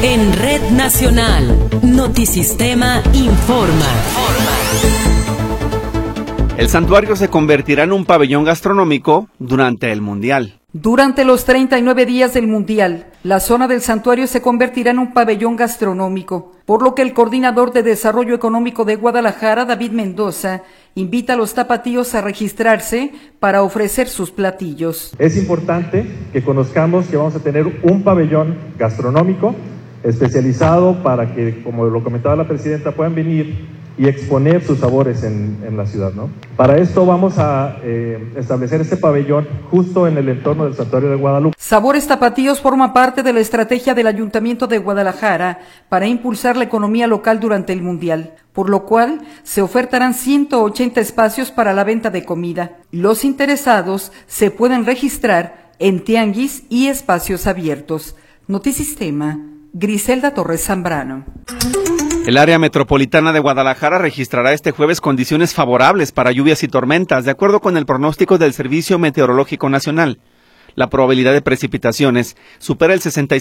En Red Nacional, Notisistema informa. El santuario se convertirá en un pabellón gastronómico durante el Mundial. Durante los 39 días del Mundial, la zona del santuario se convertirá en un pabellón gastronómico, por lo que el coordinador de Desarrollo Económico de Guadalajara, David Mendoza, invita a los tapatíos a registrarse para ofrecer sus platillos. Es importante que conozcamos que vamos a tener un pabellón gastronómico especializado para que, como lo comentaba la presidenta, puedan venir y exponer sus sabores en la ciudad, ¿no? Para esto vamos a establecer este pabellón justo en el entorno del Santuario de Guadalupe. Sabores Tapatíos forma parte de la estrategia del Ayuntamiento de Guadalajara para impulsar la economía local durante el Mundial, por lo cual se ofertarán 180 espacios para la venta de comida. Los interesados se pueden registrar en tianguis y espacios abiertos. Notisistema, Griselda Torres Zambrano. El área metropolitana de Guadalajara registrará este jueves condiciones favorables para lluvias y tormentas, de acuerdo con el pronóstico del Servicio Meteorológico Nacional. La probabilidad de precipitaciones supera el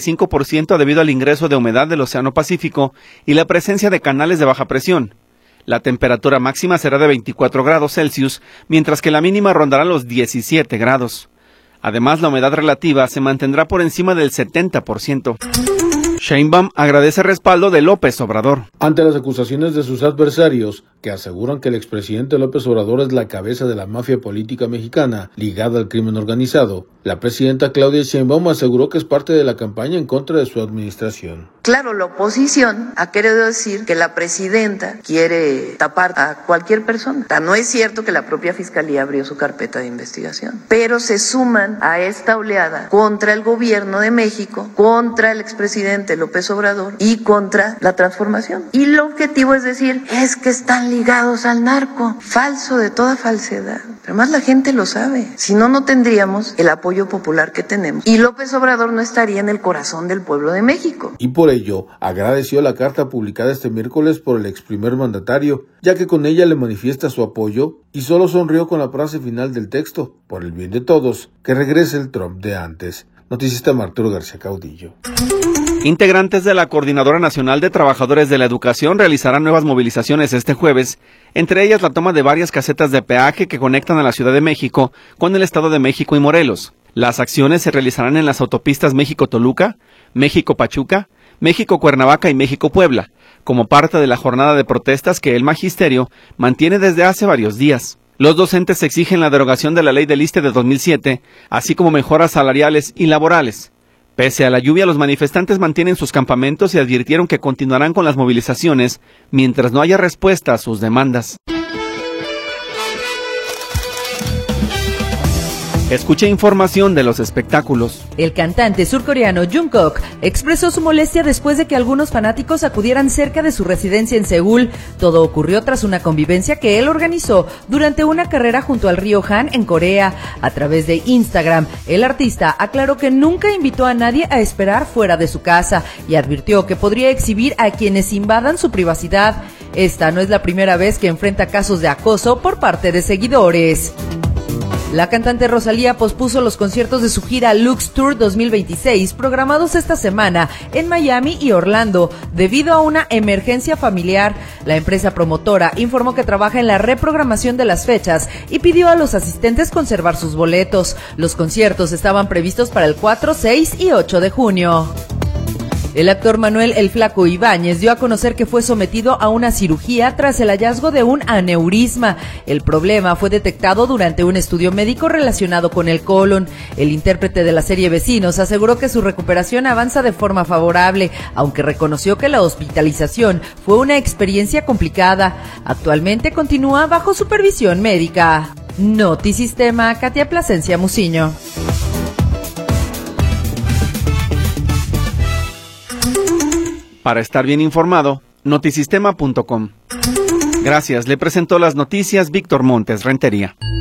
65% debido al ingreso de humedad del Océano Pacífico y la presencia de canales de baja presión. La temperatura máxima será de 24 grados Celsius, mientras que la mínima rondará los 17 grados. Además, la humedad relativa se mantendrá por encima del 70%. Sheinbaum agradece respaldo de López Obrador. Ante las acusaciones de sus adversarios, que aseguran que el expresidente López Obrador es la cabeza de la mafia política mexicana ligada al crimen organizado, la presidenta Claudia Sheinbaum aseguró que es parte de la campaña en contra de su administración. Claro, la oposición ha querido decir que la presidenta quiere tapar a cualquier persona. No es cierto que la propia Fiscalía abrió su carpeta de investigación, pero se suman a esta oleada contra el gobierno de México, contra el expresidente López Obrador y contra la transformación. Y el objetivo es decir, es que están ligados al narco. Falso de toda falsedad. Pero más la gente lo sabe. Si no, no tendríamos el apoyo popular que tenemos. Y López Obrador no estaría en el corazón del pueblo de México. Y por ello, agradeció la carta publicada este miércoles por el ex primer mandatario, ya que con ella le manifiesta su apoyo y solo sonrió con la frase final del texto, por el bien de todos, que regrese el Trump de antes. Notisistema Arturo García Caudillo. Integrantes de la Coordinadora Nacional de Trabajadores de la Educación realizarán nuevas movilizaciones este jueves, entre ellas la toma de varias casetas de peaje que conectan a la Ciudad de México con el Estado de México y Morelos. Las acciones se realizarán en las autopistas México-Toluca, México-Pachuca, México-Cuernavaca y México-Puebla, como parte de la jornada de protestas que el Magisterio mantiene desde hace varios días. Los docentes exigen la derogación de la Ley del ISSSTE de 2007, así como mejoras salariales y laborales. Pese a la lluvia, los manifestantes mantienen sus campamentos y advirtieron que continuarán con las movilizaciones mientras no haya respuesta a sus demandas. Escuche información de los espectáculos. El cantante surcoreano Jungkook expresó su molestia después de que algunos fanáticos acudieran cerca de su residencia en Seúl. Todo ocurrió tras una convivencia que él organizó durante una carrera junto al río Han en Corea. A través de Instagram, el artista aclaró que nunca invitó a nadie a esperar fuera de su casa y advirtió que podría exhibir a quienes invadan su privacidad. Esta no es la primera vez que enfrenta casos de acoso por parte de seguidores. La cantante Rosalía pospuso los conciertos de su gira Lux Tour 2026 programados esta semana en Miami y Orlando debido a una emergencia familiar. La empresa promotora informó que trabaja en la reprogramación de las fechas y pidió a los asistentes conservar sus boletos. Los conciertos estaban previstos para el 4, 6 y 8 de junio. El actor Manuel El Flaco Ibáñez dio a conocer que fue sometido a una cirugía tras el hallazgo de un aneurisma. El problema fue detectado durante un estudio médico relacionado con el colon. El intérprete de la serie Vecinos aseguró que su recuperación avanza de forma favorable, aunque reconoció que la hospitalización fue una experiencia complicada. Actualmente continúa bajo supervisión médica. Notisistema, Katia Plasencia Muciño. Para estar bien informado, notisistema.com. Gracias, le presentó las noticias Víctor Montes Rentería.